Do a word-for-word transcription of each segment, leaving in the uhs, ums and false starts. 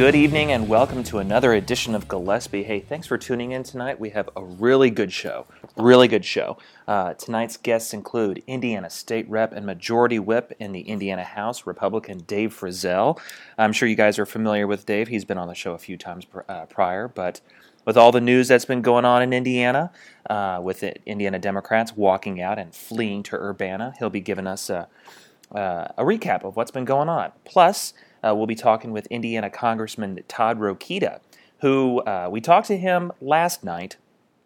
Good evening and welcome to another edition of Gillespie. Hey, thanks for tuning in tonight. We have a really good show. Really good show. Uh, tonight's guests include Indiana State Rep and Majority Whip in the Indiana House, Republican Dave Frizzell. I'm sure you guys are familiar with Dave. He's been on the show a few times pr- uh, prior, but with all the news that's been going on in Indiana, uh, with the Indiana Democrats walking out and fleeing to Urbana, he'll be giving us a, uh, a recap of what's been going on. Plus, Uh, we'll be talking with Indiana Congressman Todd Rokita, who uh, we talked to him last night,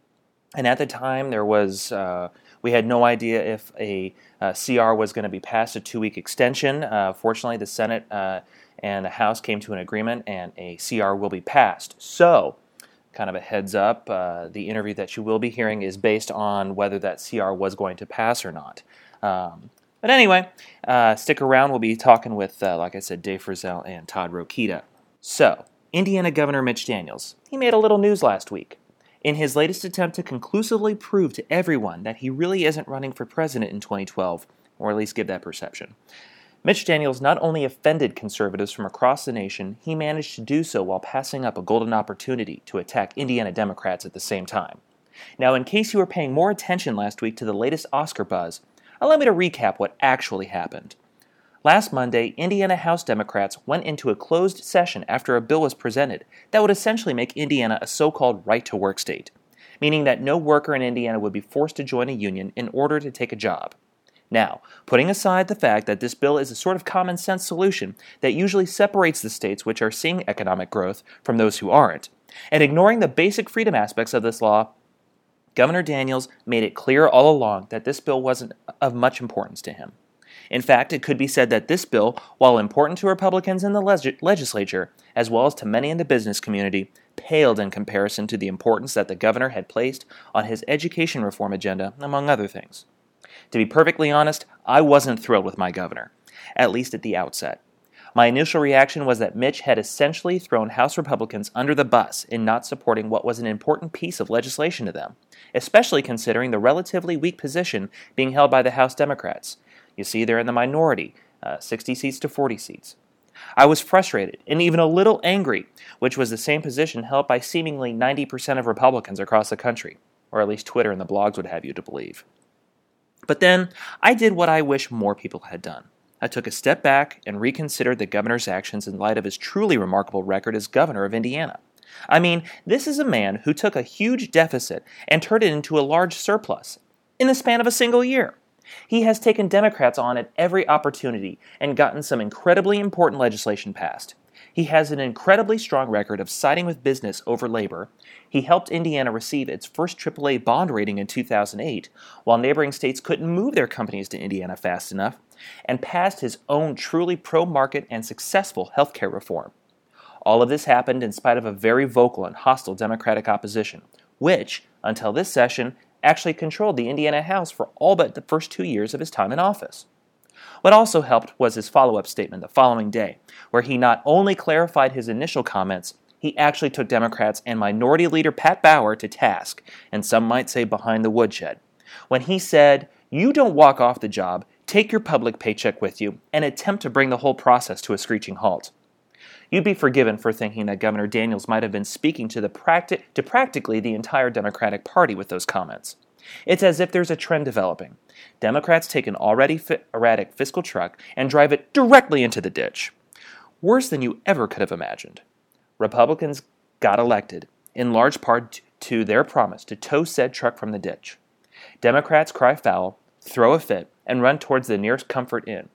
and at the time there was uh, we had no idea if a, a C R was going to be passed, a two-week extension. Uh, fortunately, the Senate uh, and the House came to an agreement, and a C R will be passed. So, kind of a heads up, uh, the interview that you will be hearing is based on whether that C R was going to pass or not. Um, But anyway, uh, stick around. We'll be talking with, uh, like I said, Dave Frizzell and Todd Rokita. So, Indiana Governor Mitch Daniels, he made a little news last week. In his latest attempt to conclusively prove to everyone that he really isn't running for president in twenty twelve, or at least give that perception, Mitch Daniels not only offended conservatives from across the nation, he managed to do so while passing up a golden opportunity to attack Indiana Democrats at the same time. Now, in case you were paying more attention last week to the latest Oscar buzz, allow me to recap what actually happened. Last Monday, Indiana House Democrats went into a closed session after a bill was presented that would essentially make Indiana a so-called right-to-work state, meaning that no worker in Indiana would be forced to join a union in order to take a job. Now, putting aside the fact that this bill is a sort of common-sense solution that usually separates the states which are seeing economic growth from those who aren't, and ignoring the basic freedom aspects of this law, Governor Daniels made it clear all along that this bill wasn't of much importance to him. In fact, it could be said that this bill, while important to Republicans in the leg- legislature, as well as to many in the business community, paled in comparison to the importance that the governor had placed on his education reform agenda, among other things. To be perfectly honest, I wasn't thrilled with my governor, at least at the outset. My initial reaction was that Mitch had essentially thrown House Republicans under the bus in not supporting what was an important piece of legislation to them, especially considering the relatively weak position being held by the House Democrats. You see, they're in the minority, uh, sixty seats to forty seats. I was frustrated and even a little angry, which was the same position held by seemingly ninety percent of Republicans across the country, or at least Twitter and the blogs would have you to believe. But then, I did what I wish more people had done. I took a step back and reconsidered the governor's actions in light of his truly remarkable record as governor of Indiana. I mean, this is a man who took a huge deficit and turned it into a large surplus in the span of a single year. He has taken Democrats on at every opportunity and gotten some incredibly important legislation passed. He has an incredibly strong record of siding with business over labor. He helped Indiana receive its first triple A bond rating in two thousand eight, while neighboring states couldn't move their companies to Indiana fast enough, and passed his own truly pro-market and successful health care reform. All of this happened in spite of a very vocal and hostile Democratic opposition, which, until this session, actually controlled the Indiana House for all but the first two years of his time in office. What also helped was his follow-up statement the following day, where he not only clarified his initial comments, he actually took Democrats and Minority Leader Pat Bauer to task, and some might say behind the woodshed, when he said, "You don't walk off the job, take your public paycheck with you, and attempt to bring the whole process to a screeching halt." You'd be forgiven for thinking that Governor Daniels might have been speaking to, the practi- to practically the entire Democratic Party with those comments. It's as if there's a trend developing. Democrats take an already fi- erratic fiscal truck and drive it directly into the ditch. Worse than you ever could have imagined. Republicans got elected, in large part to their promise to tow said truck from the ditch. Democrats cry foul, throw a fit, and run towards the nearest comfort inn,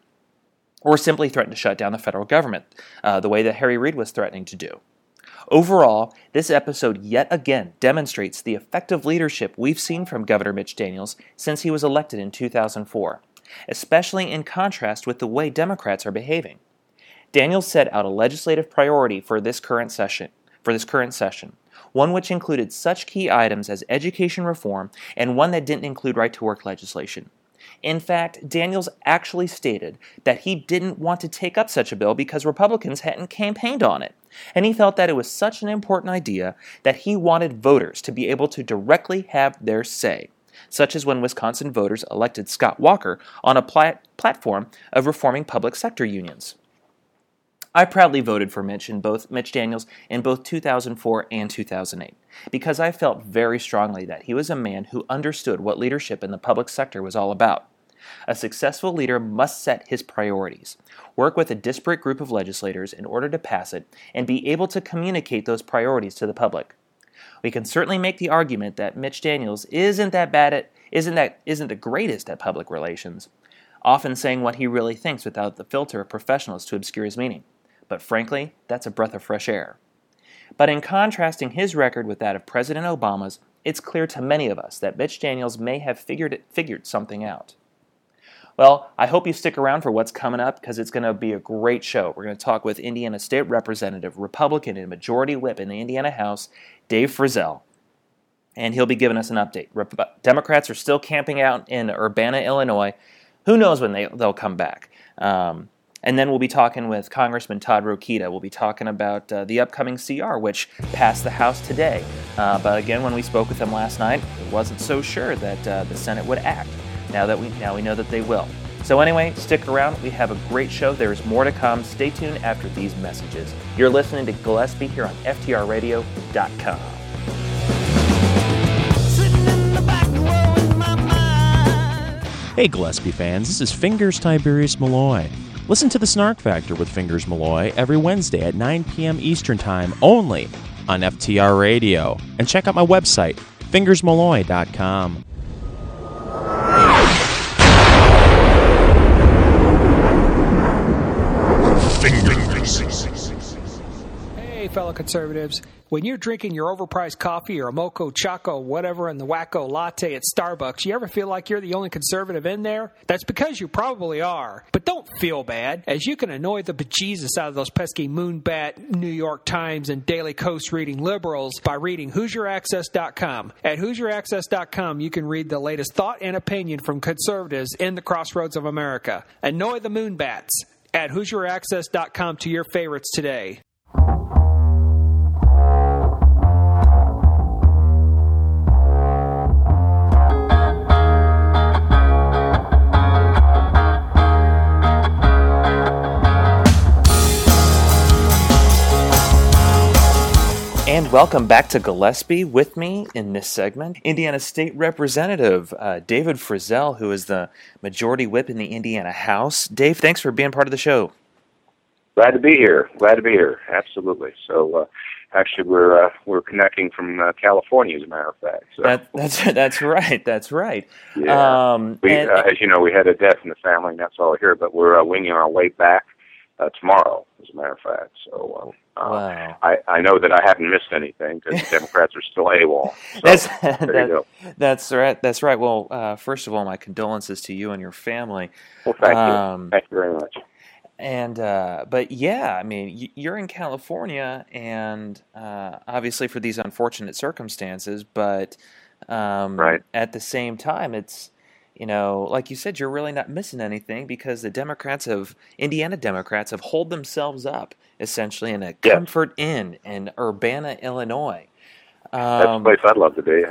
or simply threaten to shut down the federal government, uh, the way that Harry Reid was threatening to do. Overall, this episode yet again demonstrates the effective leadership we've seen from Governor Mitch Daniels since he was elected in two thousand four, especially in contrast with the way Democrats are behaving. Daniels set out a legislative priority for this current session, for this current session, one which included such key items as education reform and one that didn't include right-to-work legislation. In fact, Daniels actually stated that he didn't want to take up such a bill because Republicans hadn't campaigned on it, and he felt that it was such an important idea that he wanted voters to be able to directly have their say, such as when Wisconsin voters elected Scott Walker on a plat- platform of reforming public sector unions. I proudly voted for Mitch in both Mitch Daniels in both two thousand four and two thousand eight because I felt very strongly that he was a man who understood what leadership in the public sector was all about. A successful leader must set his priorities, work with a disparate group of legislators in order to pass it, and be able to communicate those priorities to the public. We can certainly make the argument that Mitch Daniels isn't that bad at isn't that isn't the greatest at public relations, often saying what he really thinks without the filter of professionals to obscure his meaning. But frankly, that's a breath of fresh air. But in contrasting his record with that of President Obama's, it's clear to many of us that Mitch Daniels may have figured it, figured something out. Well, I hope you stick around for what's coming up because it's going to be a great show. We're going to talk with Indiana State Representative, Republican and Majority Whip in the Indiana House, Dave Frizzell. And he'll be giving us an update. Rep- Democrats are still camping out in Urbana, Illinois. Who knows when they, they'll come back. Um, And then we'll be talking with Congressman Todd Rokita. We'll be talking about uh, the upcoming C R, which passed the House today. Uh, but again, when we spoke with him last night, it wasn't so sure that uh, the Senate would act. Now that we now we know that they will. So anyway, stick around. We have a great show. There is more to come. Stay tuned after these messages. You're listening to Gillespie here on F T R radio dot com. Hey Gillespie fans, this is Fingers Tiberius Malloy. Listen to the Snark Factor with Fingers Malloy every Wednesday at nine p.m. Eastern Time only on F T R Radio. And check out my website, fingers malloy dot com. Hey, fellow conservatives. When you're drinking your overpriced coffee or a Mocha Choco, whatever, in the Wacko Latte at Starbucks, you ever feel like you're the only conservative in there? That's because you probably are. But don't feel bad, as you can annoy the bejesus out of those pesky Moonbat, New York Times, and Daily Coast reading liberals by reading Hoosier Access dot com. At Hoosier Access dot com, you can read the latest thought and opinion from conservatives in the crossroads of America. Annoy the Moonbats. Add Hoosier Access dot com to your favorites today. And welcome back to Gillespie. With me in this segment, Indiana State Representative uh, David Frizzell, who is the Majority Whip in the Indiana House. Dave, thanks for being part of the show. Glad to be here. Glad to be here. Absolutely. So, uh, actually, we're uh, we're connecting from uh, California, as a matter of fact. So. That, that's that's right. That's right. Yeah. Um, we, and, uh, as you know, we had a death in the family, and that's all here. But we're uh, winging our way back uh, tomorrow, as a matter of fact. So. Uh, Uh, wow. I, I know that I haven't missed anything because the Democrats are still AWOL. So, that's there that, you go. That's right. That's right. Well, uh, first of all, my condolences to you and your family. Well, thank um, you. Thank you very much. And uh, but yeah, I mean, you're in California, and uh, obviously for these unfortunate circumstances, but um, right. at the same time, it's. You know, like you said, you're really not missing anything because the Democrats have, Indiana Democrats have holed themselves up essentially in a yes. comfort inn in Urbana, Illinois. Um, That's the place I'd love to be.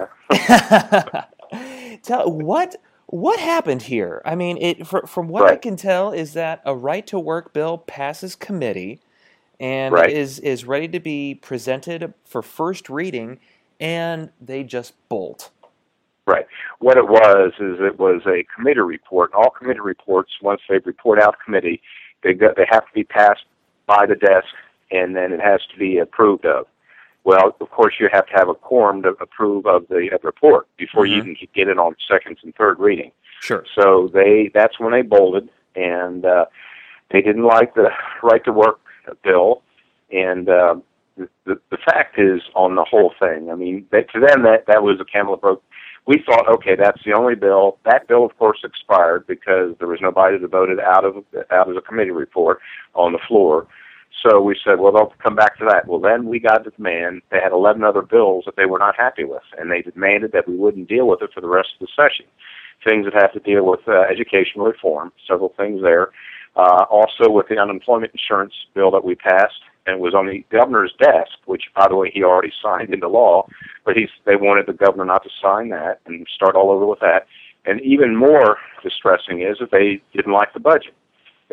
Yeah. Tell what what happened here? I mean, it for, from what right. I can tell is that a right to work bill passes committee and right. is is ready to be presented for first reading, and they just bolt. Right. What it was is it was a committee report. All committee reports, once they report out committee, they got, they have to be passed by the desk, and then it has to be approved of. Well, of course, you have to have a quorum to approve of the uh, report before mm-hmm. you even get it on second and third reading. Sure. So they that's when they bolted, and uh, they didn't like the right to work bill, and uh, the, the the fact is on the whole thing. I mean, they, to them that that was a camel that broke. We thought, okay, that's the only bill. That bill, of course, expired because there was nobody that voted out of out of the committee report on the floor. So we said, well, they'll come back to that. Well, then we got the demand. They had eleven other bills that they were not happy with, and they demanded that we wouldn't deal with it for the rest of the session. Things that have to deal with uh, educational reform, several things there. Uh, also with the unemployment insurance bill that we passed, and it was on the governor's desk, which, by the way, he already signed into law, but he's, they wanted the governor not to sign that and start all over with that. And even more distressing is that they didn't like the budget.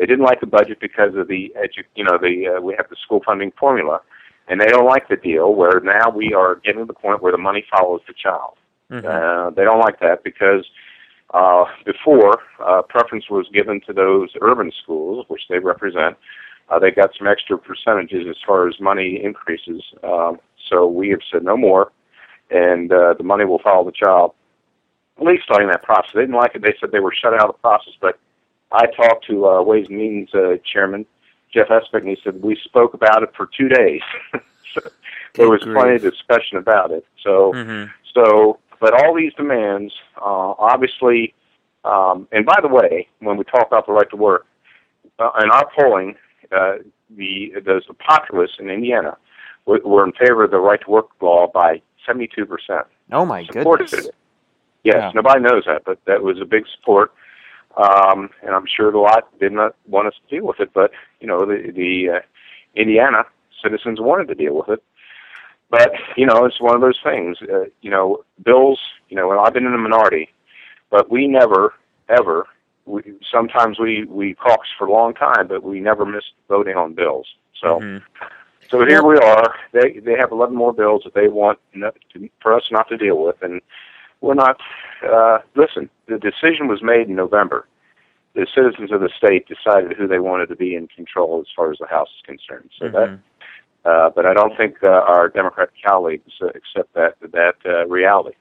They didn't like the budget because of the edu- you know the uh, we have the school funding formula, and they don't like the deal where now we are getting to the point where the money follows the child. Mm-hmm. Uh, they don't like that because uh, before uh, preference was given to those urban schools, which they represent. Uh, they got some extra percentages as far as money increases. Um, so we have said no more, and uh, the money will follow the child. At least starting that process. They didn't like it. They said they were shut out of the process. But I talked to uh, Ways and Means uh, Chairman Jeff Espick, and he said we spoke about it for two days. So there was grief. plenty of discussion about it. So, Mm-hmm. so, but all these demands, uh, obviously, um, and by the way, when we talk about the right to work, uh, in our polling, uh, the those the populace in Indiana were, were in favor of the right to work law by seventy-two percent. Oh my Supported goodness! it. Yes, yeah. Nobody knows that, but that was a big support, um, and I'm sure a lot did not want us to deal with it. But you know, the the uh, Indiana citizens wanted to deal with it. But you know, it's one of those things. Uh, you know, bills. You know, and I've been in the minority, but we never ever. We, sometimes we, we caucus for a long time, but we never missed voting on bills. So, Mm-hmm. so here we are. They they have eleven more bills that they want not to, for us not to deal with, and we're not. Uh, listen, the decision was made in November. The citizens of the state decided who they wanted to be in control as far as the House is concerned. So Mm-hmm. that, uh, but I don't think uh, our Democratic colleagues uh, accept that that uh, reality.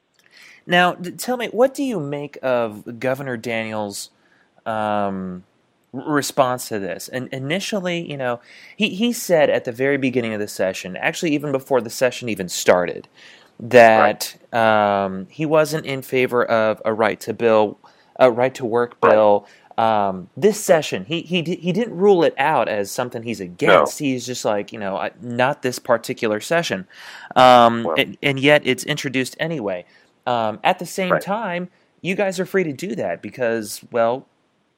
Now, tell me, what do you make of Governor Daniels' um, response to this? And initially, you know, he, he said at the very beginning of the session, actually even before the session even started, that right. um, he wasn't in favor of a right to bill, a right to work bill. Right. Um, this session, he he he didn't rule it out as something he's against. No. He's just like, you know, not this particular session, um, well. and, and yet it's introduced anyway. Um, at the same right. time, you guys are free to do that because, well,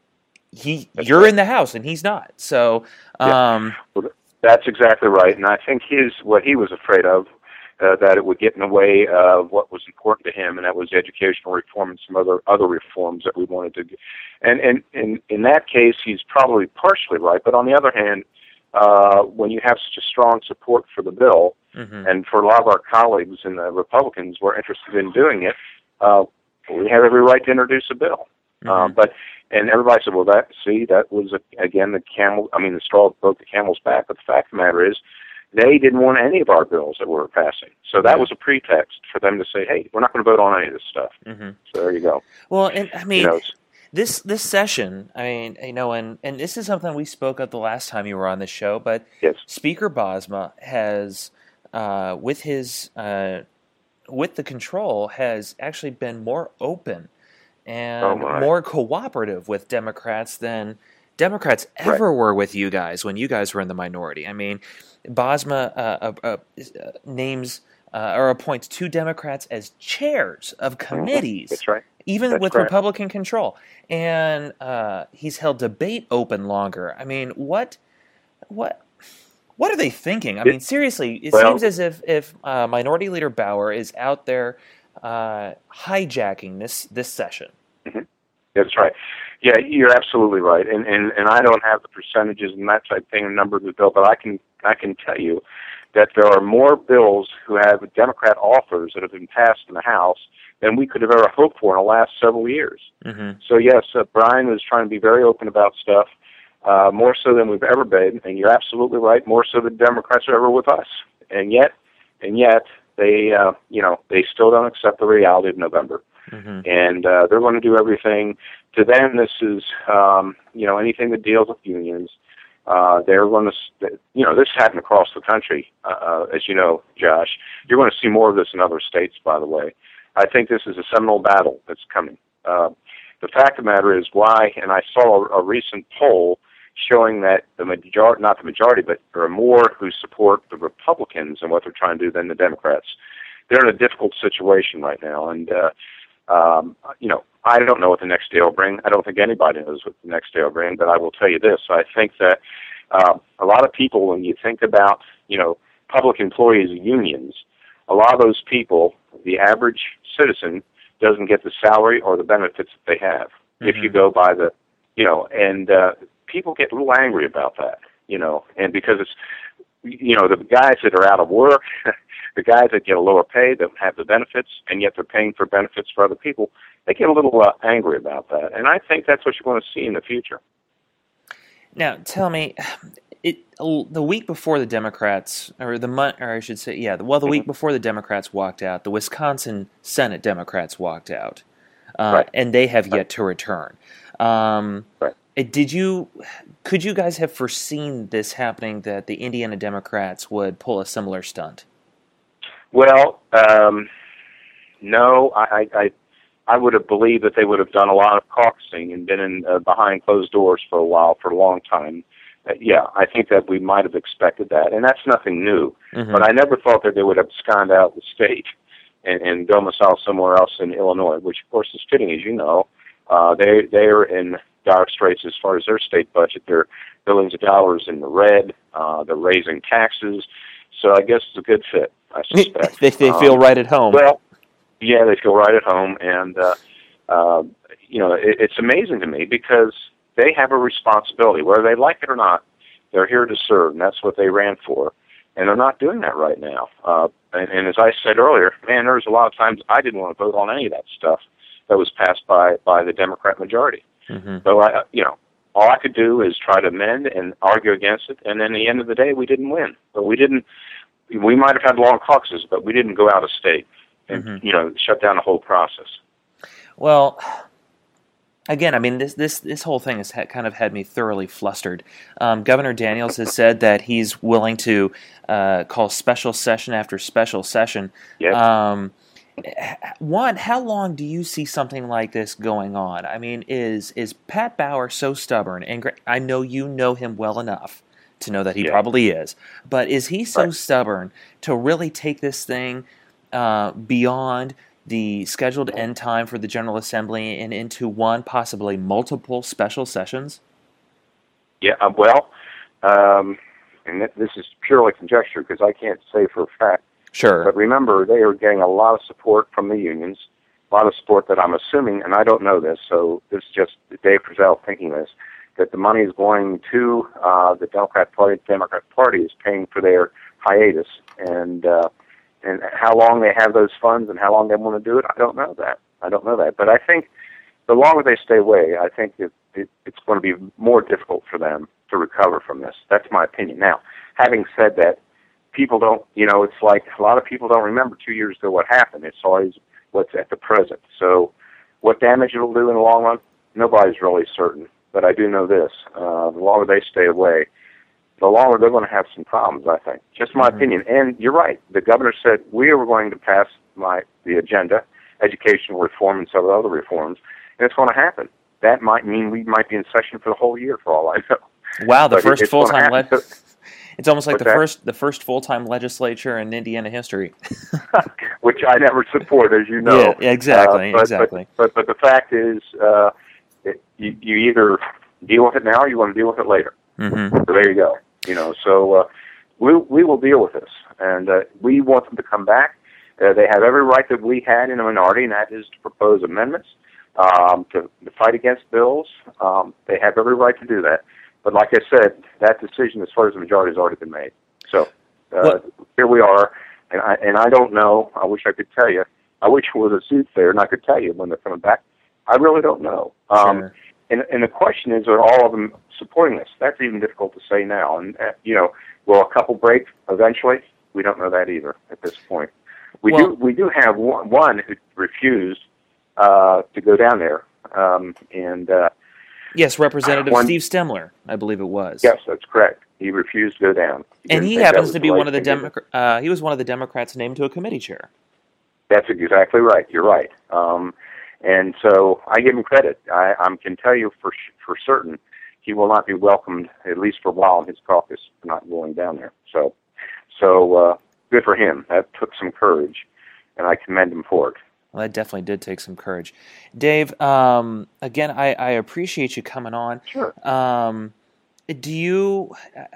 he that's you're right. in the House and he's not. So um, yeah. well, that's exactly right. And I think his what he was afraid of, uh, that it would get in the way of what was important to him, and that was educational reform and some other other reforms that we wanted to do. And and, and in that case, he's probably partially right. But on the other hand, uh, when you have such a strong support for the bill, mm-hmm. and for a lot of our colleagues and the Republicans were interested in doing it, uh, we have every right to introduce a bill. Mm-hmm. Uh, but and everybody said, well, that see, that was a, again the camel. I mean, the straw that broke the camel's back. But the fact of the matter is, they didn't want any of our bills that we were passing. So that yeah. was a pretext for them to say, hey, we're not going to vote on any of this stuff. Mm-hmm. So there you go. Well, and I mean. You know, This this session, I mean, you know, and, and this is something we spoke of the last time you were on this show, but yes. Speaker Bosma has, uh, with his, uh, with the control, has actually been more open and oh more cooperative with Democrats than Democrats ever right. were with you guys when you guys were in the minority. I mean, Bosma uh, uh, uh, names uh, or appoints two Democrats as chairs of committees. That's right. Even That's with correct. Republican control. And uh, he's held debate open longer. I mean, what what, what are they thinking? I mean, seriously, it well, seems as if, if uh, Minority Leader Bauer is out there uh, hijacking this, this session. Mm-hmm. That's right. Yeah, you're absolutely right. And, and and I don't have the percentages and that type of thing, the number of the bill, but I can I can tell you that there are more bills who have Democrat authors that have been passed in the House than we could have ever hoped for in the last several years. Mm-hmm. So yes, uh, Brian is trying to be very open about stuff, uh, more so than we've ever been. And you're absolutely right, more so than Democrats are ever with us. And yet, and yet they, uh, you know, they still don't accept the reality of November. Mm-hmm. And uh, they're going to do everything. To them, this is, um, you know, anything that deals with unions. Uh, they're going to, you know, this happened across the country, uh, as you know, Josh. You're going to see more of this in other states, by the way. I think this is a seminal battle that's coming. Uh, the fact of the matter is why, and I saw a, a recent poll showing that the majority, not the majority, but there are more who support the Republicans and what they're trying to do than the Democrats. They're in a difficult situation right now, and, uh, um, you know, I don't know what the next day will bring. I don't think anybody knows what the next day will bring, but I will tell you this. I think that uh, a lot of people, when you think about, you know, public employees unions, a lot of those people, the average citizen, doesn't get the salary or the benefits that they have. Mm-hmm. If you go by the, you know, and uh, people get a little angry about that, you know, and because it's, you know, the guys that are out of work, the guys that get a lower pay, that have the benefits, and yet they're paying for benefits for other people, they get a little uh, angry about that. And I think that's what you're going to see in the future. Now, tell me, it the week before the Democrats, or the month, or I should say, yeah, well, the week before the Democrats walked out, the Wisconsin Senate Democrats walked out, uh, right. and they have yet right. to return. Um, right. Did you, could you guys have foreseen this happening, that the Indiana Democrats would pull a similar stunt? Well, um, no, I, I, I would have believed that they would have done a lot of caucusing and been in uh, behind closed doors for a while, for a long time. Uh, yeah, I think that we might have expected that, and that's nothing new. Mm-hmm. But I never thought that they would have absconded out the state and, and domicile somewhere else in Illinois, which of course is fitting, as you know. Uh, they they are in dire straits as far as their state budget. They're billions of dollars in the red. Uh, they're raising taxes. So I guess it's a good fit, I suspect. they they feel um, right at home. Well, yeah, they feel right at home. And, uh, uh, you know, it, it's amazing to me because they have a responsibility. Whether they like it or not, they're here to serve, and that's what they ran for. And they're not doing that right now. Uh, and, and as I said earlier, man, there was a lot of times I didn't want to vote on any of that stuff that was passed by, by the Democrat majority. Mm-hmm. So, I, you know, all I could do is try to amend and argue against it, and then at the end of the day, we didn't win. But we didn't, we might have had long caucuses, but we didn't go out of state and, mm-hmm. you know, shut down the whole process. Well, again, I mean, this this this whole thing has ha- kind of had me thoroughly flustered. Um, Governor Daniels has said that he's willing to uh, call special session after special session. Yes. Um, one, how long do you see something like this going on? I mean, is is Pat Bauer so stubborn? And I know you know him well enough to know that he yeah. probably is. But is he so right. stubborn to really take this thing uh, beyond the scheduled end time for the General Assembly and into one, possibly multiple special sessions? Yeah, uh, well, um, and th- this is purely conjecture because I can't say for a fact. Sure. But remember, they are getting a lot of support from the unions, a lot of support that I'm assuming, and I don't know this, so this is just Dave Frizzell thinking this, that the money is going to uh, the Democrat Party. The Democrat Party is paying for their hiatus, and uh, and how long they have those funds and how long they want to do it, I don't know that. I don't know that. But I think the longer they stay away, I think it, it, it's going to be more difficult for them to recover from this. That's my opinion. Now, having said that, people don't, you know, it's like a lot of people don't remember two years ago what happened. It's always what's at the present. So what damage it'll do in the long run, nobody's really certain. But I do know this. Uh, the longer they stay away, the longer they're going to have some problems, I think. Just my mm-hmm. opinion. And you're right. The governor said we are going to pass my the agenda, educational reform and several other reforms, and it's going to happen. That might mean we might be in session for the whole year, for all I know. Wow, the but first it, full-time... Le- It's almost like What's the that? first the first full-time legislature in Indiana history. Which I never support, as you know. Yeah, exactly, uh, but, exactly. But, but, but the fact is, uh, it, you, you either deal with it now or you want to deal with it later. Mm-hmm. So there you go. You know, so uh, we we will deal with this, and uh, we want them to come back. Uh, they have every right that we had in a minority, and that is to propose amendments, um, to, to fight against bills. Um, they have every right to do that. But like I said, that decision as far as the majority has already been made. So uh, here we are, and I and I don't know. I wish I could tell you. I wish there was a suit there, and I could tell you when they're coming back. I really don't know. Um, sure. and, and the question is, are all of them supporting this? That's even difficult to say now. And, uh, you know, will a couple break eventually? We don't know that either at this point. We well, do We do have one, one who refused uh, to go down there, um, and... Uh, Yes, Representative One, Steve Stemler, I believe it was. Yes, that's correct. He refused to go down. He and he happens to be one of the Democrats. Uh, he was one of the Democrats named to a committee chair. That's exactly right. You're right. Um, and so I give him credit. I, I can tell you for for certain he will not be welcomed, at least for a while, in his caucus for not going down there. So, so uh, good for him. That took some courage, and I commend him for it. Well, that definitely did take some courage. Dave, um, again, I, I appreciate you coming on. Sure. Um, do you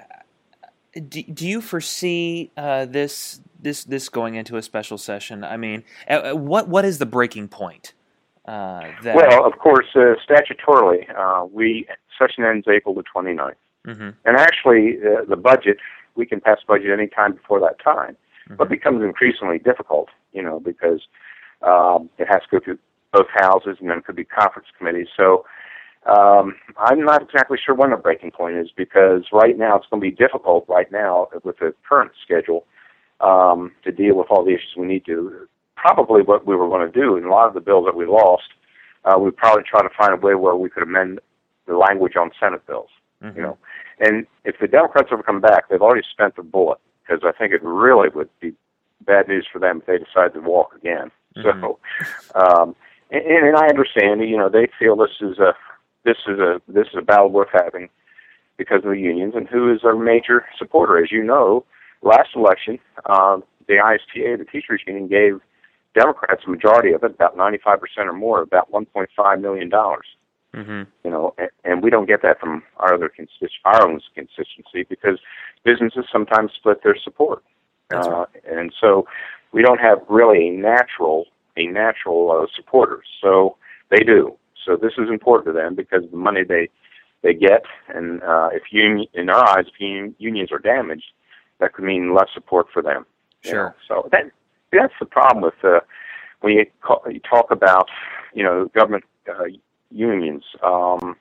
do, do you foresee uh, this this this going into a special session? I mean, uh, what what is the breaking point? Uh, that well, of course, uh, statutorily, uh, we session ends April the twenty-ninth. Mm-hmm. And actually, uh, the budget, we can pass budget any time before that time, Mm-hmm. but it becomes increasingly difficult, you know, because um, it has to go through both houses, and then it could be conference committees. So um, I'm not exactly sure when the breaking point is, because right now it's going to be difficult right now with the current schedule um, to deal with all the issues we need to. Probably what we were going to do in a lot of the bills that we lost, uh, we'd probably try to find a way where we could amend the language on Senate bills. Mm-hmm. You know, and if the Democrats ever come back, they've already spent their bullet, because I think it really would be bad news for them if they decide to walk again. Mm-hmm. So, um, and, and I understand, you know, they feel this is a this is a this is a battle worth having because of the unions, and who is our major supporter. As you know, last election, um, the I S T A, the teachers union, gave Democrats a majority of it, about ninety-five percent or more, about one point five million dollars. Mm-hmm. You know, and, and we don't get that from our other constitu- our own constituency, because businesses sometimes split their support, That's uh, right. and so we don't have really a natural a natural uh, supporters. So they do. So this is important to them, because the money they they get, and uh, if union, in our eyes, if un- unions are damaged, that could mean less support for them. you Sure. know. So that that's the problem with uh, when you, call, you talk about you know government uh, unions. Um,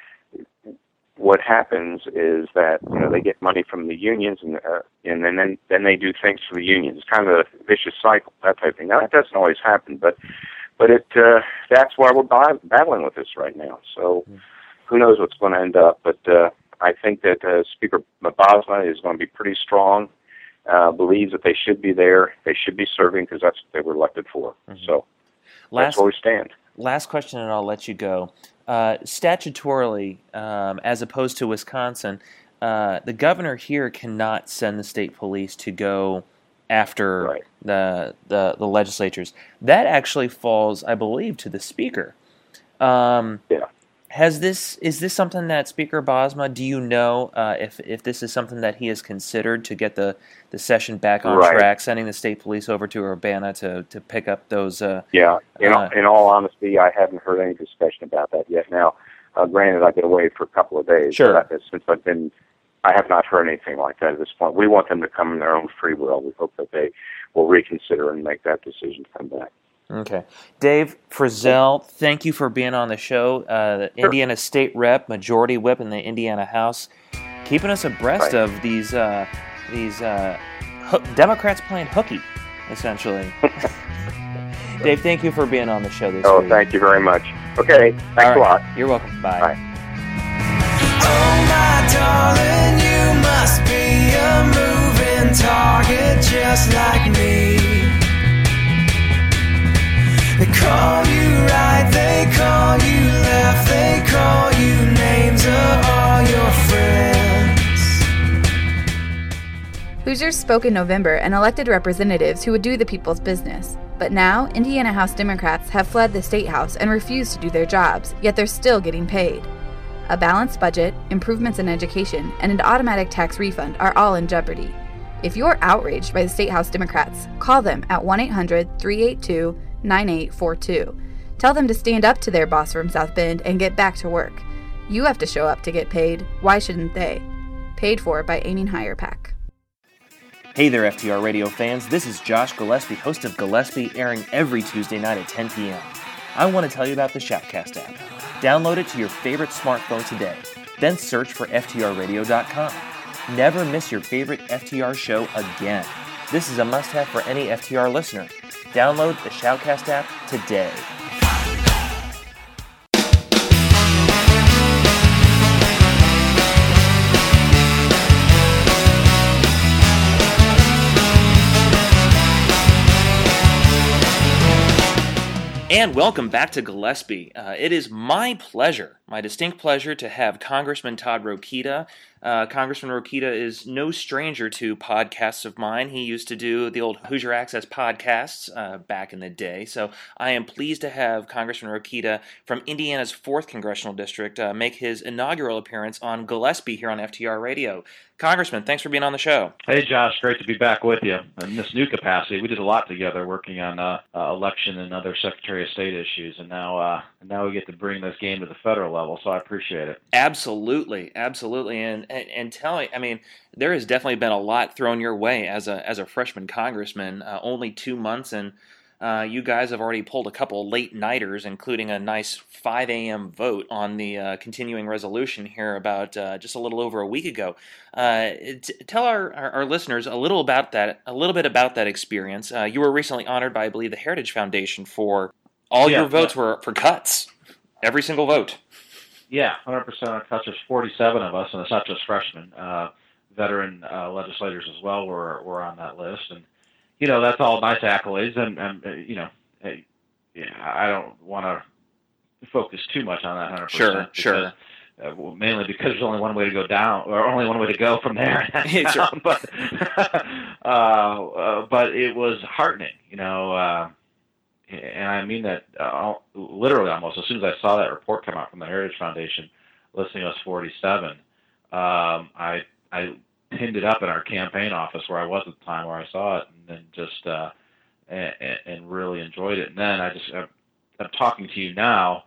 what happens is that you know they get money from the unions, and uh, and then, then then they do things for the unions. It's kind of a vicious cycle, that type of thing. Now that doesn't always happen, but but it uh, that's why we're battling with this right now. So who knows what's going to end up? But uh, I think that uh, Speaker Bosma is going to be pretty strong. Uh, believes that they should be there, they should be serving, because that's what they were elected for. Mm-hmm. So last, that's where we stand. Last question, and I'll let you go. Uh, statutorily, um, as opposed to Wisconsin, uh, the governor here cannot send the state police to go after right. the, the the legislatures. That actually falls, I believe, to the speaker. Um, yeah. Has this is this something that Speaker Bosma? Do you know uh, if if this is something that he has considered to get the, the session back on right. track, sending the state police over to Urbana to, to pick up those? Uh, yeah. In, uh, in all honesty, I haven't heard any discussion about that yet. Now, uh, granted, I've been away for a couple of days. Sure. But I, since I've been, I have not heard anything like that at this point. We want them to come in their own free will. We hope that they will reconsider and make that decision to come back. Okay. Dave Frizzell, thank you for being on the show. Uh, the Sure. Indiana State Rep, Majority Whip in the Indiana House, keeping us abreast Right. of these uh, these uh, ho- Democrats playing hooky, essentially. Dave, thank you for being on the show this Oh, week. thank you very much. Okay, thanks All right. a lot. You're welcome. Bye. Bye. Oh, my darling, you must be a moving target just like me. They call you right, they call you left, they call you names of all your friends. Hoosiers spoke in November and elected representatives who would do the people's business. But now, Indiana House Democrats have fled the State House and refuse to do their jobs, yet they're still getting paid. A balanced budget, improvements in education, and an automatic tax refund are all in jeopardy. If you're outraged by the State House Democrats, call them at one eight hundred, three eight two, nine eight four two. Tell them to stand up to their boss from South Bend and get back to work. You have to show up to get paid. Why shouldn't they? Paid for by Aiming Higher PAC. Hey there, F T R Radio fans. This is Josh Gillespie, host of Gillespie, airing every Tuesday night at ten p.m. I want to tell you about the Shoutcast app. Download it to your favorite smartphone today. Then search for F T R radio dot com. Never miss your favorite F T R show again. This is a must-have for any F T R listener. Download the Shoutcast app today. And welcome back to Gillespie. Uh, it is my pleasure, my distinct pleasure, to have Congressman Todd Rokita Uh, Congressman Rokita is no stranger to podcasts of mine. He used to do the old Hoosier Access podcasts uh, back in the day. So I am pleased to have Congressman Rokita from Indiana's fourth Congressional District uh, make his inaugural appearance on Gillespie here on F T R Radio. Congressman, thanks for being on the show. Hey, Josh. Great to be back with you in this new capacity. We did a lot together working on uh, uh, election and other Secretary of State issues, and now uh, now we get to bring this game to the federal level, so I appreciate it. Absolutely, absolutely. And, and, and tell me, I mean, there has definitely been a lot thrown your way as a as a freshman congressman, uh, only two months, and Uh, you guys have already pulled a couple late-nighters, including a nice five a.m. vote on the uh, continuing resolution here about uh, just a little over a week ago. Uh, t- tell our, our, our listeners a little about that, a little bit about that experience. Uh, you were recently honored by, I believe, the Heritage Foundation for all yeah, your votes yeah. were for cuts, every single vote. Yeah, one hundred percent on cuts. There's forty-seven of us, and it's not just freshmen. Uh, veteran uh, legislators as well were were on that list, and you know, that's all nice accolades, and, and uh, you know, hey, yeah, I don't want to focus too much on that one hundred percent. Sure, because, sure. Uh, well, mainly because there's only one way to go down, or only one way to go from there. Sure. but, uh, uh, but it was heartening, you know, uh, and I mean that uh, literally almost as soon as I saw that report come out from the Heritage Foundation listing us forty-seven, um, I I. pinned it up in our campaign office where I was at the time, where I saw it, and then just uh, and, and really enjoyed it. And then I just I'm, I'm talking to you now.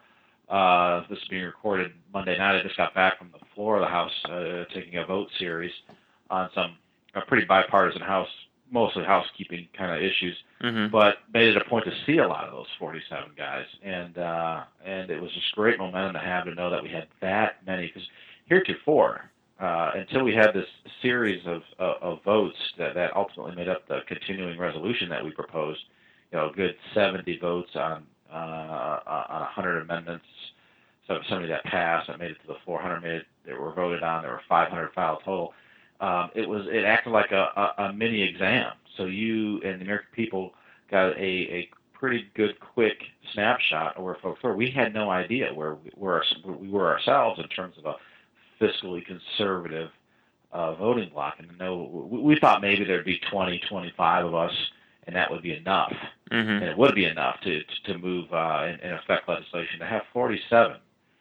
Uh, this is being recorded Monday night. I just got back from the floor of the House, uh, taking a vote series on some a pretty bipartisan House, mostly housekeeping kind of issues. Mm-hmm. But made it a point to see a lot of those forty-seven guys, and uh, and it was just great momentum to have to know that we had that many, because heretofore. Uh, until we had this series of, uh, of votes that, that ultimately made up the continuing resolution that we proposed, you know, a good seventy votes on uh, on one hundred amendments, so seventy that passed, that made it to the floor, one hundred made it, that were voted on, there were five hundred filed total. Um, it was it acted like a, a, a mini exam. So you and the American people got a, a pretty good, quick snapshot of where folks were. We had no idea where we were, we were ourselves in terms of a fiscally conservative uh, voting bloc, and no, we, we thought maybe there'd be twenty, twenty-five of us, and that would be enough, Mm-hmm. and it would be enough to to move uh, and, and affect legislation. To have forty-seven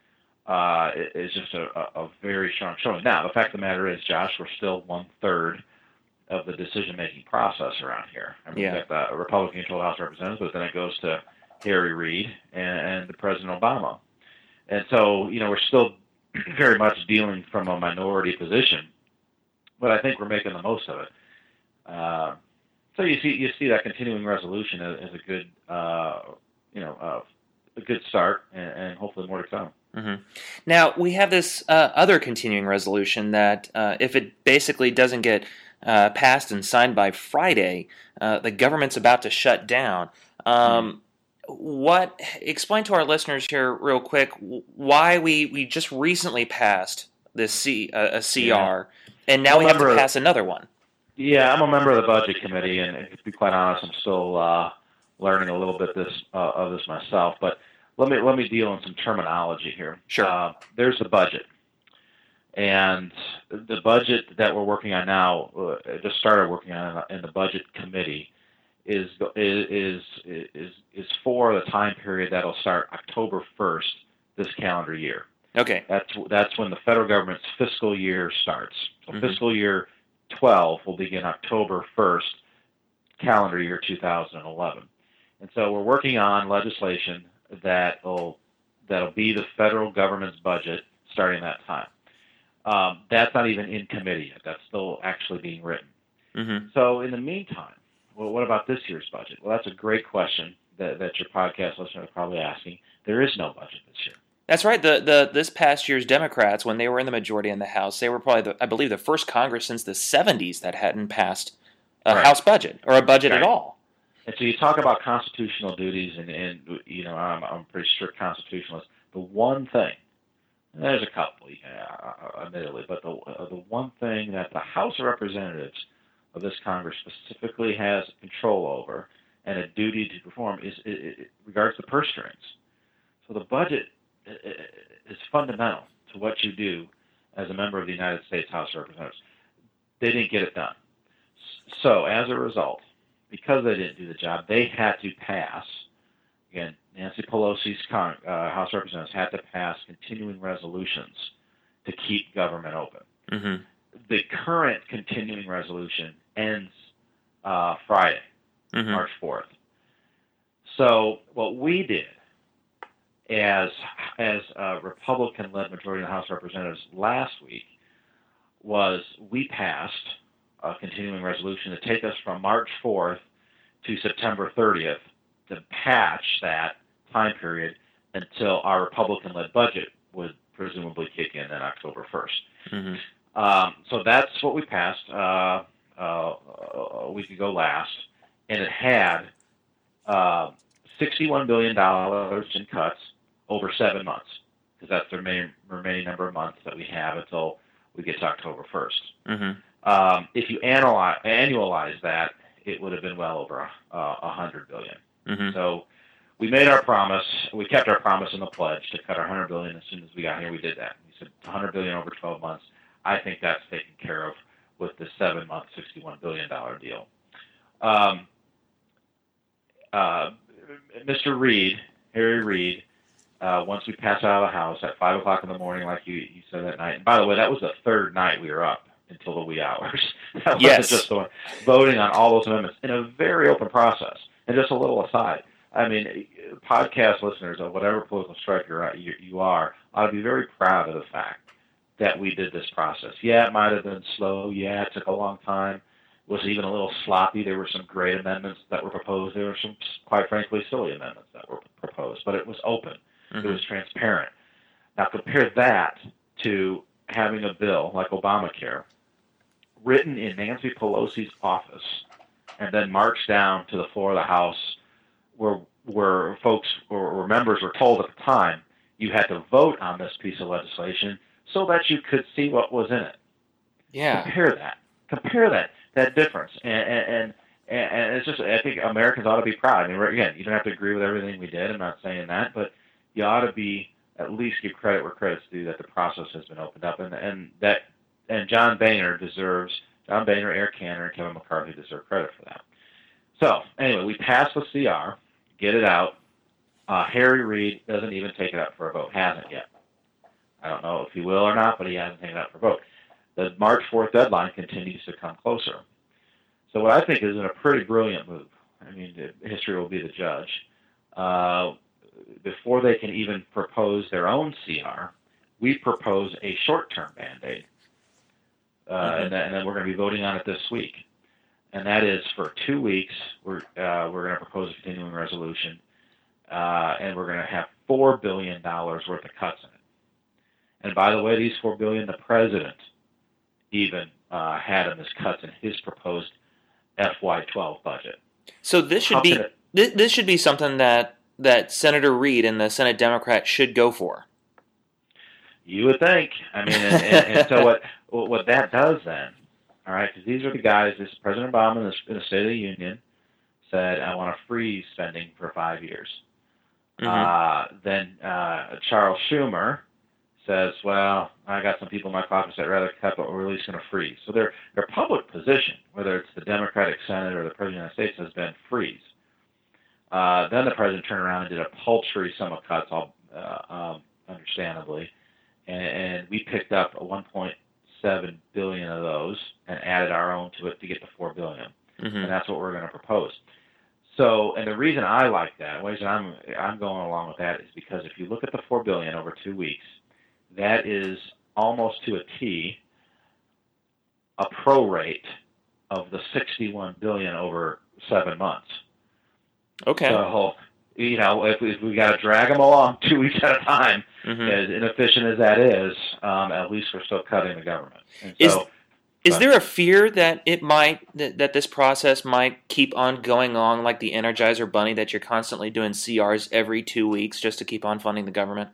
uh, is just a, a very strong showing. Now, the fact of the matter is, Josh, we're still one third of the decision-making process around here. I mean, Yeah. we've got the Republican-controlled House of Representatives, but then it goes to Harry Reid and, and to President Obama, and so you know we're still very much dealing from a minority position, but I think we're making the most of it. Uh, so you see, you see that continuing resolution as, as a good, uh, you know, uh, a good start, and, and hopefully more to come. Mm-hmm. Now, we have this uh, other continuing resolution that uh, if it basically doesn't get uh, passed and signed by Friday, uh, the government's about to shut down. Um, what? Explain to our listeners here real quick why we, we just recently passed this C, uh, a C R, yeah. and now I'm we have to of, pass another one. Yeah, I'm a member of the Budget Committee, and to be quite honest, I'm still uh, learning a little bit this uh, of this myself, but Let me let me deal in some terminology here. Sure. Uh, there's the budget, and the budget that we're working on now, uh, just started working on in the Budget Committee, is is is is for the time period that'll start October first this calendar year. Okay. That's that's when the federal government's fiscal year starts. So Mm-hmm. fiscal year twelve will begin October first, calendar year two thousand eleven, and so we're working on legislation that'll that'll be the federal government's budget starting that time. Um, that's not even in committee yet. That's still actually being written. Mm-hmm. So in the meantime, well, what about this year's budget? Well, that's a great question that, that your podcast listener is probably asking. There is no budget this year. That's right. The the this past year's Democrats, when they were in the majority in the House, they were probably, the, I believe, the first Congress since the seventies that hadn't passed a Right. House budget or a budget Right. at all. And so you talk about constitutional duties, and, and you know, I'm, I'm a pretty strict constitutionalist. The one thing, and there's a couple, yeah, admittedly, but the uh, the one thing that the House of Representatives of this Congress specifically has control over and a duty to perform is it, it regards the purse strings. So the budget is fundamental to what you do as a member of the United States House of Representatives. They didn't get it done. So as a result, because they didn't do the job, they had to pass, again, Nancy Pelosi's Con- uh, House of Representatives had to pass continuing resolutions to keep government open. Mm-hmm. The current continuing resolution ends uh, Friday, Mm-hmm. March fourth. So what we did as as a Republican-led majority in the House of Representatives last week was we passed a continuing resolution to take us from March fourth to September thirtieth to patch that time period until our Republican-led budget would presumably kick in on October first. Mm-hmm. Um, so that's what we passed uh, uh, a week ago last, and it had uh, sixty-one billion dollars in cuts over seven months, because that's the remaining, remaining number of months that we have until we get to October first. Mm-hmm. Um, if you analyze, annualize that, it would have been well over uh, one hundred billion dollars. Mm-hmm. So we made our promise. We kept our promise in the pledge to cut our one hundred billion dollars as soon as we got here. We did that. We said one hundred billion dollars over twelve months. I think that's taken care of with the seven-month, sixty-one billion dollars deal. Um, uh, Mister Reid, Harry Reid, uh, once we passed out of the House at five o'clock in the morning, like you, you said that night. And by the way, that was the third night we were up until the wee hours. That Yes. wasn't just the, voting on all those amendments in a very open process. And just a little aside, I mean, podcast listeners of whatever political stripe you're, you, you are ought to be very proud of the fact that we did this process. Yeah, it might have been slow. Yeah, it took a long time. It was even a little sloppy. There were some great amendments that were proposed. There were some, quite frankly, silly amendments that were proposed. But it was open. Mm-hmm. It was transparent. Now compare that to having a bill like Obamacare written in Nancy Pelosi's office and then marched down to the floor of the House where where folks or, or members were told at the time you had to vote on this piece of legislation so that you could see what was in it. Yeah. Compare that. Compare that. That difference. And, and, and, and it's just, I think Americans ought to be proud. I mean, again, you don't have to agree with everything we did. I'm not saying that. But you ought to be, at least give credit where credit's due, that the process has been opened up. And, and that, and John Boehner deserves, John Boehner, Eric Cantor, and Kevin McCarthy deserve credit for that. So, anyway, we passed the C R, get it out. Uh, Harry Reid doesn't even take it up for a vote. Hasn't yet. I don't know if he will or not, but he hasn't taken it up for a vote. The March fourth deadline continues to come closer. So what I think is a pretty brilliant move. I mean, history will be the judge. Uh, before they can even propose their own C R, we propose a short-term Band-Aid. Uh, mm-hmm. and, then, and then we're going to be voting on it this week. And that is for two weeks, we're, uh, we're going to propose a continuing resolution, uh, and we're going to have four billion dollars worth of cuts in it. And by the way, these four billion dollars, the president even uh, had in his cuts in his proposed F Y twelve budget. So this should How be can it- this, this should be something that, that Senator Reid and the Senate Democrats should go for. You would think. I mean, and, and, and so what what that does then, all right, because these are the guys, this President Obama in the, in the State of the Union said, I want to freeze spending for five years. Mm-hmm. Uh, then uh, Charles Schumer says, well, I got some people in my caucus that rather cut, but we're at least going to freeze. So their their public position, whether it's the Democratic Senate or the President of the United States, has been freeze. Uh, then the President turned around and did a paltry sum of cuts, all, uh, um, understandably, and, and we picked up a one point seven billion dollars of those and added our own to it to get to four billion dollars. Mm-hmm. And that's what we're going to propose. So, and the reason I like that, the reason I'm I'm going along with that, is because if you look at the four billion dollars over two weeks, that is almost to a T a prorate of the sixty-one billion dollars over seven months. Okay. So, you know, if, if we got to drag them along two weeks at a time, Mm-hmm. as inefficient as that is, um, at least we're still cutting the government. And Is so, is but- there a fear that it might that, that this process might keep on going on like the Energizer Bunny, that you're constantly doing C Rs every two weeks just to keep on funding the government?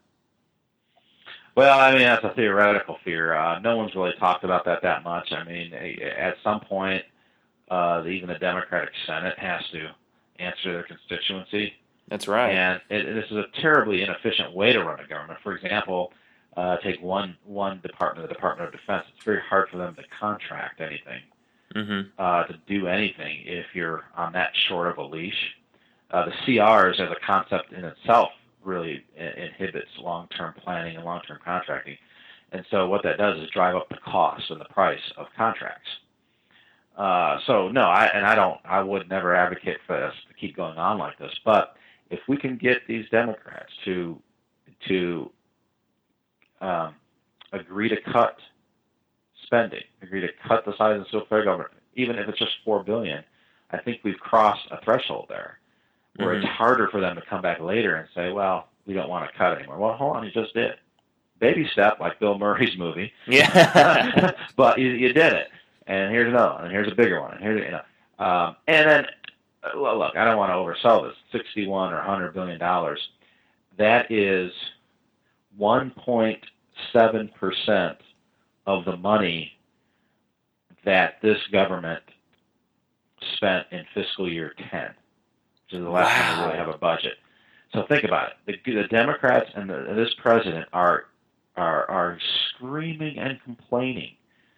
Well, I mean, that's a theoretical fear. Uh, no one's really talked about that that much. I mean, at some point, uh, even the Democratic Senate has to answer their constituency. That's right. And it, this is a terribly inefficient way to run a government. For example, Uh, take one one department, the Department of Defense. It's very hard for them to contract anything, Mm-hmm. uh, to do anything if you're on that short of a leash. Uh, the C Rs as a concept in itself really inhibits long-term planning and long-term contracting. And so what that does is drive up the cost and the price of contracts. Uh, so no, I and I don't. I would never advocate for this to keep going on like this. But if we can get these Democrats to to um, agree to cut spending, agree to cut the size of the civil federal government, even if it's just four billion, I think we've crossed a threshold there where Mm-hmm. it's harder for them to come back later and say, well, we don't want to cut anymore. Well, hold on, you just did. Baby step, like Bill Murray's movie. Yeah. But you, you did it. And here's another one, and here's a bigger one, and here's, you know. Um, and then, uh, well, look, I don't want to oversell this, sixty-one or one hundred billion dollars. That is one point seven percent of the money that this government spent in fiscal year ten, which is the last time we Wow. really have a budget. So think about it. The, the Democrats and, the, and this president are, are are screaming and complaining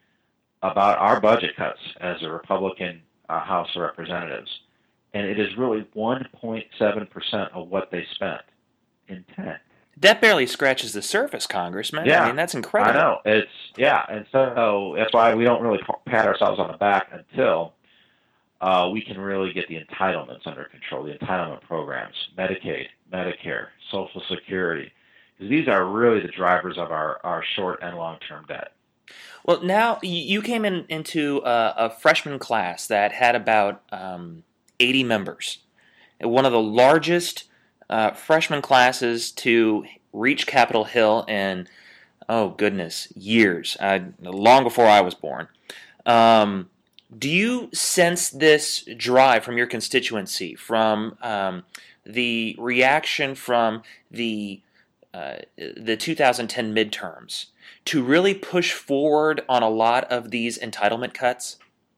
about our budget cuts as a Republican uh, House of Representatives, and it is really one point seven percent of what they spent in ten. That barely scratches the surface, Congressman. Yeah, I mean, that's incredible. I know. It's yeah, and so that's why we don't really pat ourselves on the back until uh, we can really get the entitlements under control, the entitlement programs, Medicaid, Medicare, Social Security, because these are really the drivers of our, our short and long-term debt. Well, now y- you came in into a, a freshman class that had about um, eighty members. One of the largest uh, freshman classes to reach Capitol Hill in, oh goodness, years, uh, long before I was born. Um, do you sense this drive from your constituency, from um, the reaction from the uh, the two thousand ten midterms, to really push forward on a lot of these entitlement cuts?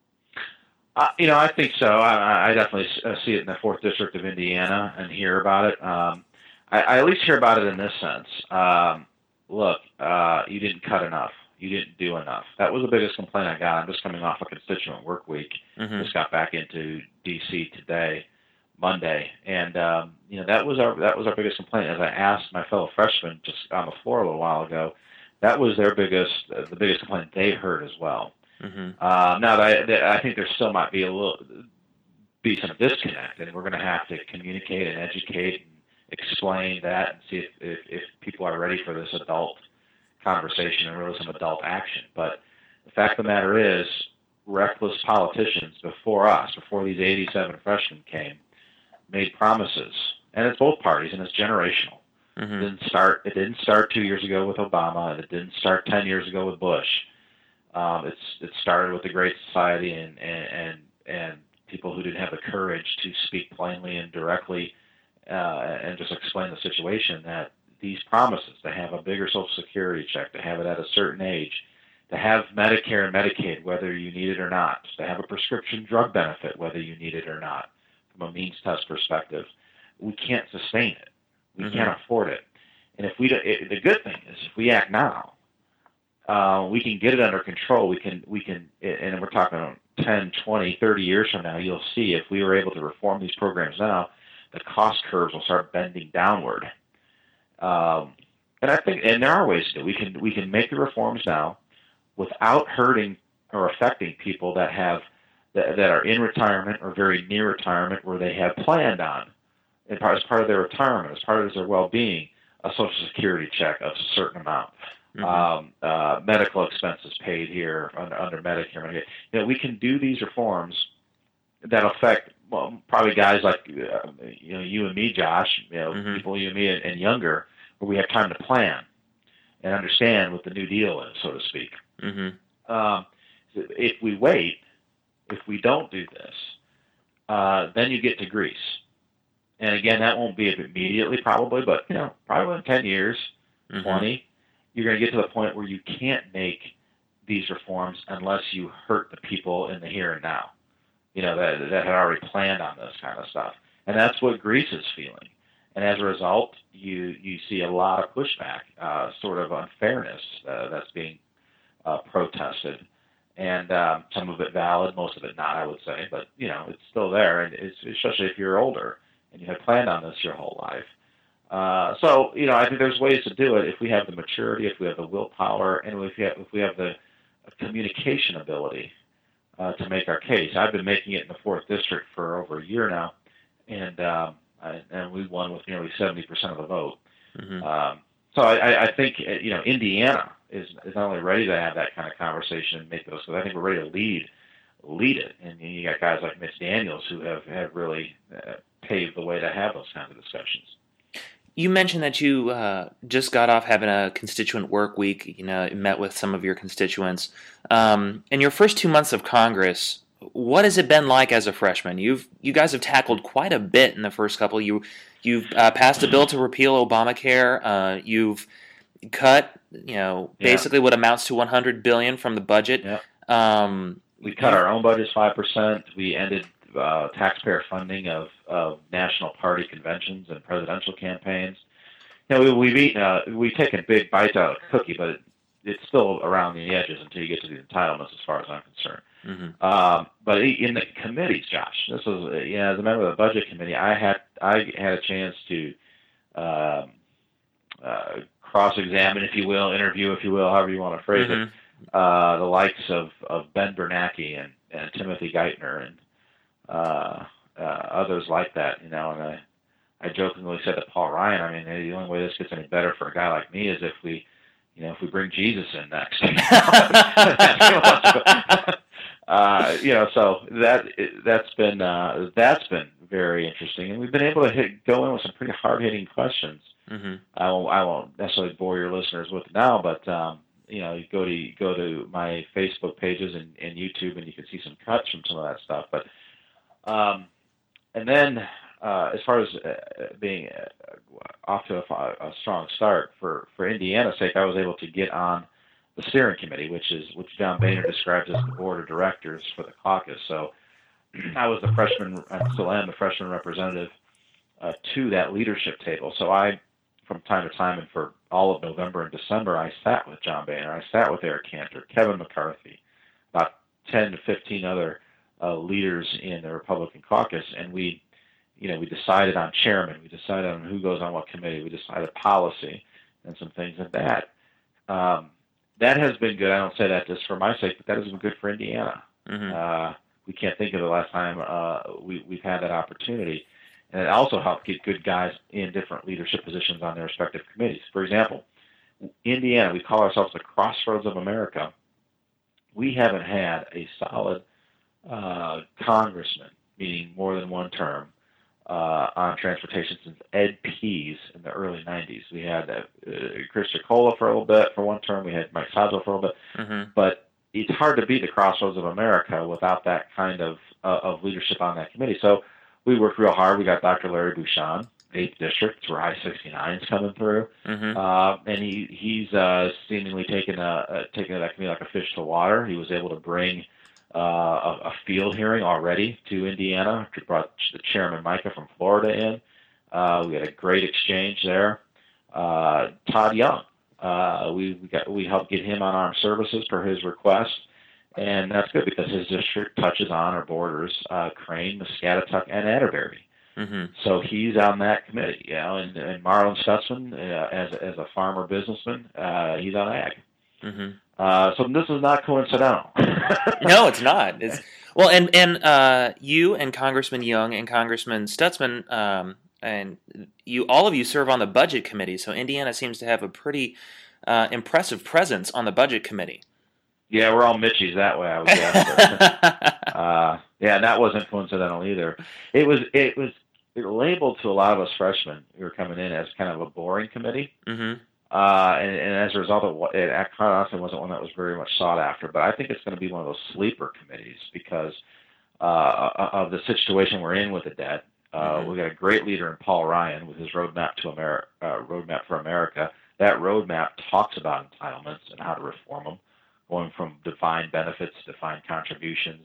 Uh, you know, I think so. I, I definitely uh, see it in the fourth District of Indiana and hear about it. Um, I, I at least hear about it in this sense. Um, look, uh, you didn't cut enough. You didn't do enough. That was the biggest complaint I got. I'm just coming off a constituent work week. Mm-hmm. Just got back into D C today, Monday, and um, you know that was our that was our biggest complaint. As I asked my fellow freshmen just on the floor a little while ago, that was their biggest uh, the biggest complaint they heard as well. Mm-hmm. Uh, now, that I, I think there still might be a little be some disconnect, and we're going to have to communicate and educate and explain that and see if, if, if people are ready for this adult conversation and really some adult action. But the fact of the matter is, reckless politicians before us, before these eighty-seven freshmen came, made promises, and it's both parties, and it's generational. Mm-hmm. It didn't start. It didn't start two years ago with Obama, and it didn't start ten years ago with Bush. Um, it's it started with the Great Society and, and and and people who didn't have the courage to speak plainly and directly uh, and just explain the situation. That these promises to have a bigger Social Security check, to have it at a certain age, to have Medicare and Medicaid whether you need it or not, to have a prescription drug benefit whether you need it or not, from a means test perspective, we can't sustain it. We Mm-hmm. can't afford it. And if we do, it, the good thing is if we act now, Uh, we can get it under control. We can, we can, and we're talking ten, twenty, thirty years from now, you'll see if we were able to reform these programs now, the cost curves will start bending downward. Um, and I think, and there are ways to do it. We can, we can make the reforms now without hurting or affecting people that have, that, that are in retirement or very near retirement where they have planned on, as part of their retirement, as part of their well-being, a Social Security check of a certain amount. Mm-hmm. Um, uh, medical expenses paid here under, under Medicare. Medicaid. You know, we can do these reforms that affect well, probably guys like uh, you know you and me, Josh. You know, Mm-hmm. people you and me and, and younger, where we have time to plan and understand what the New Deal is, so to speak. Mm-hmm. Um, if we wait, if we don't do this, uh, then you get to Greece. And again, that won't be immediately, probably, but you know, probably in ten years, Mm-hmm. twenty. You're going to get to the point where you can't make these reforms unless you hurt the people in the here and now, you know, that that had already planned on this kind of stuff. And that's what Greece is feeling. And as a result, you you see a lot of pushback, uh, sort of unfairness uh, that's being uh, protested, and um, some of it valid, most of it not, I would say. But you know, it's still there, and it's, especially if you're older and you have planned on this your whole life. Uh, so you know, I think there's ways to do it if we have the maturity, if we have the willpower, and if we have, if we have the communication ability uh, to make our case. I've been making it in the fourth district for over a year now, and um, I, and we won with nearly seventy percent of the vote. Mm-hmm. Um, so I, I think you know Indiana is is not only ready to have that kind of conversation and make those, because I think we're ready to lead lead it. And you got guys like Mitch Daniels who have have really uh, paved the way to have those kinds of discussions. You mentioned that you uh, just got off having a constituent work week. You know, met with some of your constituents. Um, in your first two months of Congress, what has it been like as a freshman? You've you guys have tackled quite a bit in the first couple. You you've uh, passed a bill to repeal Obamacare. Uh, you've cut you know basically yeah. what amounts to one hundred billion dollars from the budget. Yeah. Um, we cut our own budgets five percent. We ended uh, taxpayer funding of, of national party conventions and presidential campaigns. You know, we, we've eaten, uh, we've taken big bites out of the cookie, but it, it's still around the edges until you get to the entitlements, as far as I'm concerned. Mm-hmm. Um, but in the committees, Josh, this was, you know, as a member of the budget committee, I had I had a chance to um, uh, cross-examine, if you will, interview, if you will, however you want to phrase mm-hmm. it, uh, the likes of, of Ben Bernanke and, and Timothy Geithner and uh, uh, others like that, you know, and I, I jokingly said to Paul Ryan, I mean, hey, the only way this gets any better for a guy like me is if we, you know, if we bring Jesus in next. uh, you know, so that that's been uh, that's been very interesting, and we've been able to hit, go in with some pretty hard-hitting questions. Mm-hmm. I won't I won't necessarily bore your listeners with it now, but um, you know, you go to go to my Facebook pages and, and YouTube, and you can see some cuts from some of that stuff. But um, and then uh, as far as uh, being uh, off to a, a strong start for, for Indiana's sake, I was able to get on the steering committee, which is which John Boehner describes as the board of directors for the caucus. So I was the freshman, I still am the freshman representative uh, to that leadership table. So I, from time to time, and for all of November and December, I sat with John Boehner, I sat with Eric Cantor, Kevin McCarthy, about ten to fifteen other uh, leaders in the Republican caucus, and we, you know, we decided on chairman, we decided on who goes on what committee, we decided policy and some things like that. Um, that has been good. I don't say that just for my sake, but that has been good for Indiana. Mm-hmm. Uh, we can't think of the last time uh, we, we've had that opportunity. And it also helped get good guys in different leadership positions on their respective committees. For example, Indiana, we call ourselves the Crossroads of America. We haven't had a solid uh, congressman, meaning more than one term, uh, on transportation since Ed Pease in the early nineties. We had uh, Chris Cicola for a little bit, for one term. We had Mike Sazzo for a little bit. Mm-hmm. But it's hard to beat the Crossroads of America without that kind of uh, of leadership on that committee. So we worked real hard. We got Doctor Larry Bouchon, eighth District, where I sixty-nine is coming through. Mm-hmm. Uh, and he, he's uh, seemingly taken, a, uh, taken that committee like a fish to water. He was able to bring uh, a, a field hearing already to Indiana. He brought the chairman, Micah, from Florida in. Uh, we had a great exchange there. Uh, Todd Young, uh, we, we, got, we helped get him on armed services per his request. And that's good because his district touches on or borders uh, Crane, Muscatatuck, and Atterbury. Mm-hmm. So he's on that committee, you know. And, and Marlon Stutzman, uh, as as a farmer businessman, uh, he's on ag. Mm-hmm. Uh, so this is not coincidental. No, it's not. It's well, and and uh, you and Congressman Young and Congressman Stutzman, um, and you, all of you serve on the budget committee. So Indiana seems to have a pretty uh, impressive presence on the budget committee. Yeah, we're all Mitchies that way, I would guess. But, uh, yeah, and that wasn't coincidental either. It was it was it labeled to a lot of us freshmen who were coming in as kind of a boring committee. Mm-hmm. Uh, and, and as a result, of what, it quite honestly wasn't one that was very much sought after. But I think it's going to be one of those sleeper committees because uh, of the situation we're in with the debt. Uh, mm-hmm. We've got a great leader in Paul Ryan with his roadmap to America, uh, roadmap for America. That roadmap talks about entitlements and how to reform them, going from defined benefits to defined contributions,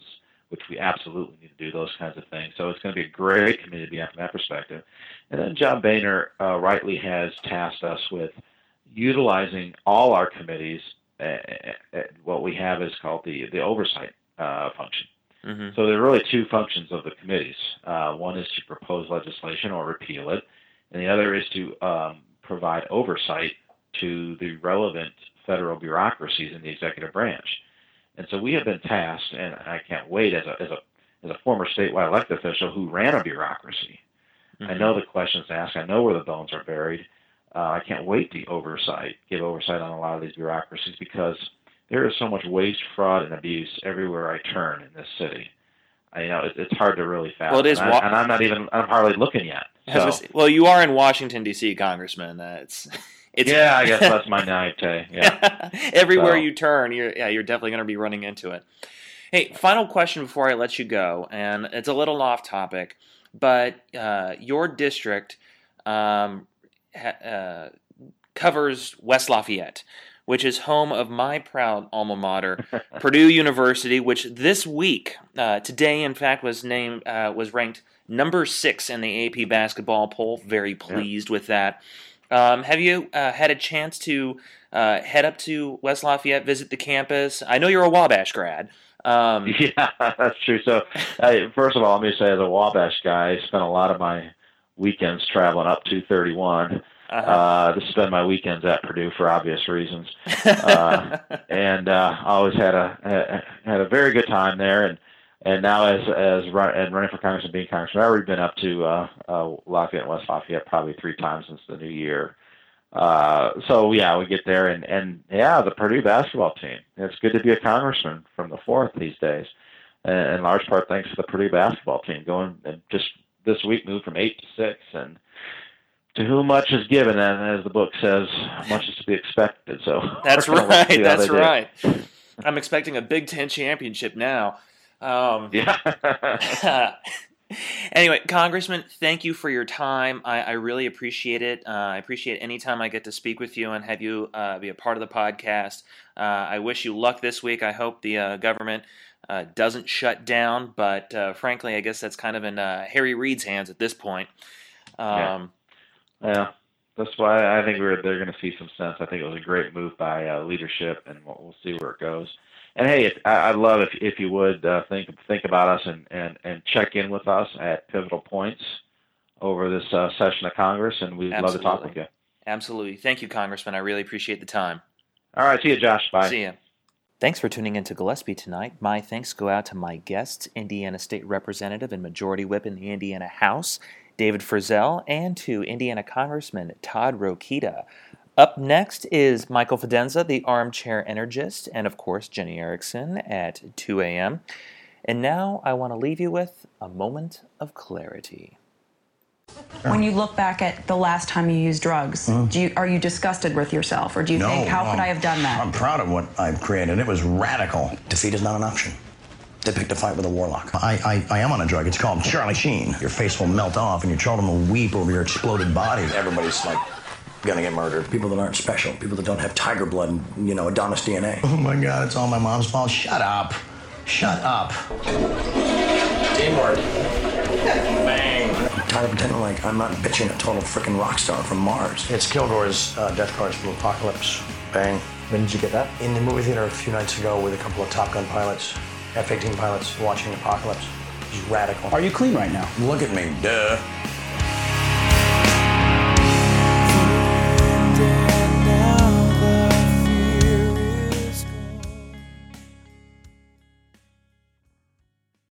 which we absolutely need to do those kinds of things. So it's going to be a great committee to be on from that perspective. And then John Boehner uh, rightly has tasked us with utilizing all our committees. Uh, what we have is called the the oversight uh, function. Mm-hmm. So there are really two functions of the committees. Uh, one is to propose legislation or repeal it, and the other is to um, provide oversight to the relevant federal bureaucracies in the executive branch. And so we have been tasked, and I can't wait as a as a as a former statewide elected official who ran a bureaucracy. Mm-hmm. I know the questions asked. I know where the bones are buried. Uh, I can't wait to oversight, give oversight on a lot of these bureaucracies because there is so much waste, fraud, and abuse everywhere I turn in this city. I, you know, it, it's hard to really fathom. Well, it is, and, I, and I'm not even. I'm hardly looking yet. So. Well, you are in Washington D C, Congressman. That's. It's, yeah, I guess that's my naivete. Yeah. Everywhere so. you turn, you're yeah, you're definitely going to be running into it. Hey, final question before I let you go, and it's a little off topic, but uh, your district um, ha, uh, covers West Lafayette, which is home of my proud alma mater, Purdue University, which this week, uh, today, in fact, was named uh, was ranked number six in the A P basketball poll. Very pleased yeah. with that. Um, have you uh, had a chance to uh, head up to West Lafayette, visit the campus? I know you're a Wabash grad. Um, yeah, that's true. So, uh, first of all, let me say, as a Wabash guy, I spent a lot of my weekends traveling up two thirty-one uh-huh. uh, to spend my weekends at Purdue for obvious reasons, uh, and uh, I always had a had a very good time there. And and now as as run, and running for Congress and being Congressman, I've already been up to uh, uh, Lafayette and West Lafayette probably three times since the new year. Uh, so yeah, we get there, and, and yeah, the Purdue basketball team. It's good to be a congressman from the fourth these days, and in large part thanks to the Purdue basketball team. Going and just this week moved from eight to six, and to whom much is given, and as the book says, much is to be expected. So that's right. That's right. I'm expecting a Big Ten championship now. Um, yeah. Anyway, Congressman, thank you for your time. I, I really appreciate it. Uh, I appreciate any time I get to speak with you and have you uh, be a part of the podcast. Uh, I wish you luck this week. I hope the uh, government uh, doesn't shut down, but uh, frankly, I guess that's kind of in uh, Harry Reid's hands at this point. Um, yeah. yeah, that's why I think we're they're going to see some sense. I think it was a great move by uh, leadership, and we'll, we'll see where it goes. And hey, if, I, I'd love if if you would uh, think think about us and, and, and check in with us at pivotal points over this uh, session of Congress, and we'd Absolutely. love to talk with you. Absolutely. Thank you, Congressman. I really appreciate the time. All right. See you, Josh. Bye. See you. Thanks for tuning in to Gillespie tonight. My thanks go out to my guests, Indiana State Representative and Majority Whip in the Indiana House, David Frizzell, and to Indiana Congressman Todd Rokita. Up next is Michael Fidenza, the armchair energist, and of course Jenny Erickson at two a.m. And now I want to leave you with a moment of clarity. When you look back at the last time you used drugs, mm. do you, are you disgusted with yourself, or do you no, think, how no. could I have done that? I'm proud of what I've created. It was radical. Defeat is not an option. They picked a fight with a warlock. I, I, I am on a drug. It's called Charlie Sheen. Your face will melt off, and your children will weep over your exploded body. Everybody's like gonna get murdered. People that aren't special. People that don't have tiger blood and, you know, Adonis D N A. Oh, my God. It's all my mom's fault. Shut up. Shut up. Teamwork. Bang. I'm tired of pretending like I'm not bitching a total freaking rock star from Mars. It's Kilgore's uh, Death Cards from Apocalypse. Bang. When did you get that? In the movie theater a few nights ago with a couple of Top Gun pilots, F eighteen pilots, watching Apocalypse. It was radical. Are you clean right now? Look at me, duh.